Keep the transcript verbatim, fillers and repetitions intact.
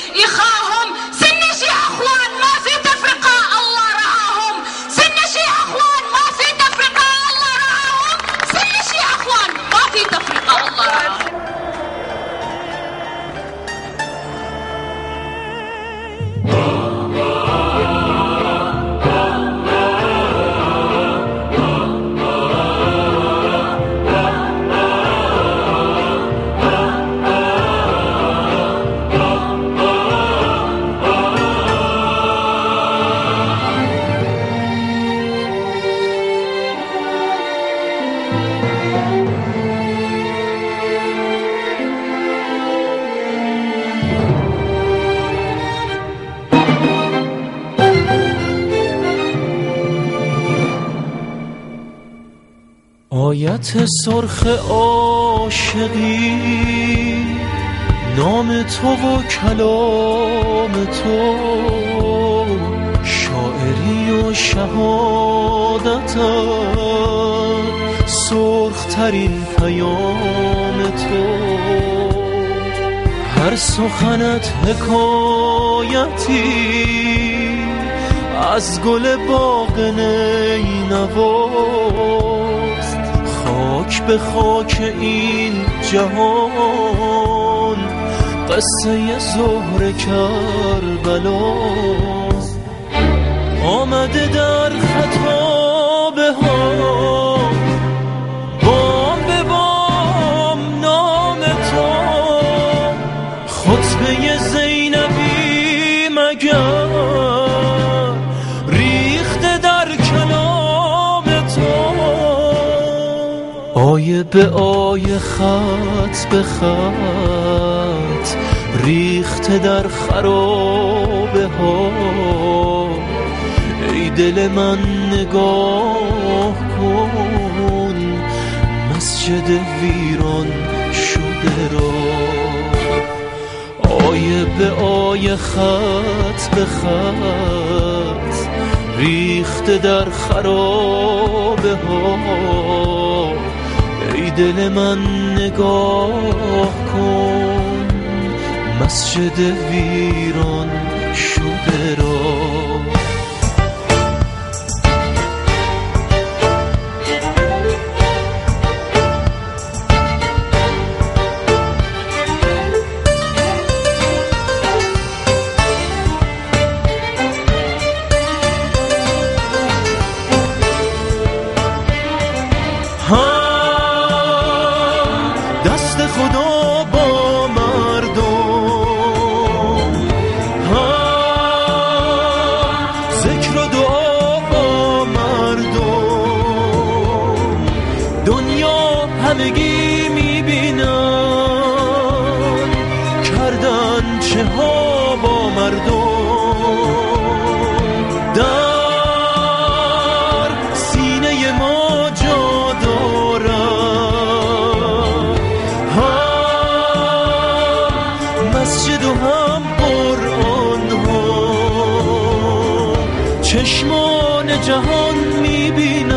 إخاهم سنشي أخوان ما في تفرقة الله رعاهم سنشي أخوان ما في تفرقة الله رعاهم سنشي أخوان ما في تفرقة الله رعاهم. آیت سرخ عاشقی نام تو و کلام تو شاعری و شهادت سرخ ترین پیام تو هر سخنت حکایتی از گل باغ نینواست خاک به خاک این جهان قصه زهر کربلاست آمده در خطابه ها بام به بام نام تو خطبه زینبی مگر ریخته در کلام تو آیه به آیه خط به خط ریخته در خرابه ها ای دل من نگاه کن مسجد ویران شده را آیه به آیه خط به خط ریخته در خرابه ها ای دل من نگاه کن مسجد ویران شده را خدا با مردم هم ذکر و دعا با مردم دنیا همگی میبینن کردن چه ها با مردم در سینه ما جا دارن مسجد و هم قرآن ها چشمان جهان میبینن